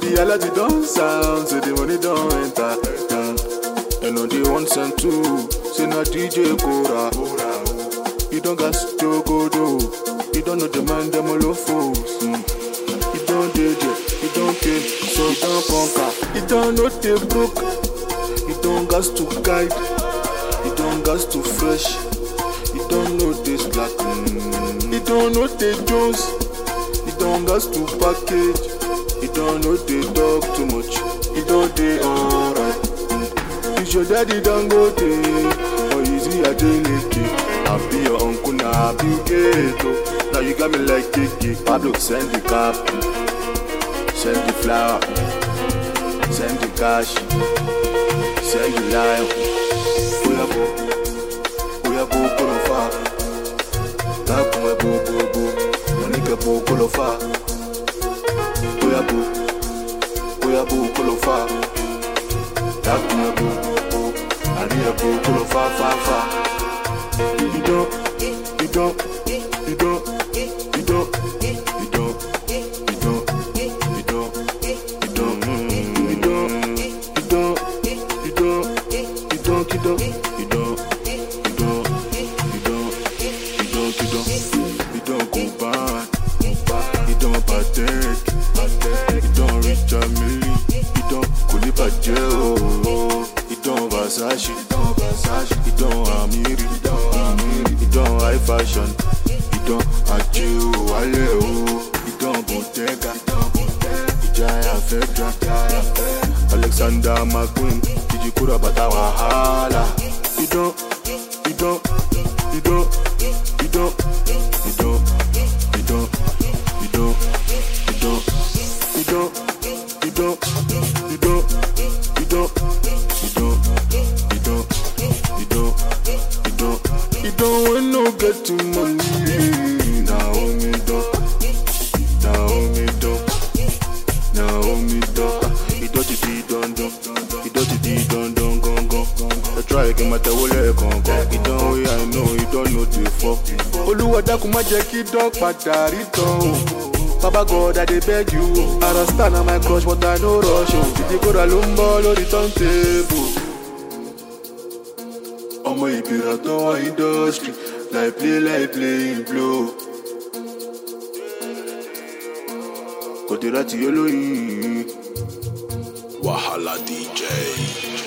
the alert don't sound, say the money don't enter. And on the 1 and 2, say na DJ Kora. You don't got to go do. You don't know the man, them all of fools. You don't DJ, you don't kill, so you don't conquer. You don't know the broke. You don't got to guide. You don't got to fresh. You don't know this black. You don't know the Jones. You don't got to package. You don't know the dog too much. You don't do alright. If your daddy don't go there, or is he a daily? I'll be your uncle now, I'll be ghetto. Now you got me like Kiki. Pablo, send the cap, send the flower, send the cash, send the lion. Oya bo kolofa, tapu bo, monike bo kolofa. Oya bo kolofa, tapu bo, ariya bo kolofa fa. You don't. Fashion, you don't achieve, you don't Bottega, Ijaya Fedra, Alexander McQueen, Tijikura Batawahala. You don't. Get to money, Naomi don't. He don't I try again, but I will let go. He don't way I know, he don't know the fuck. Oluwa daku ma jẹ́ kí dog padà return. Baba God, I dey beg you. I understand na my crush, but I no rush. Titi Kora ló ń bọ́ lórí turntable. Ọmọ ìbíra tó wá industry. Like playing blow. Kotirati Yoloyi. Wahala DJ.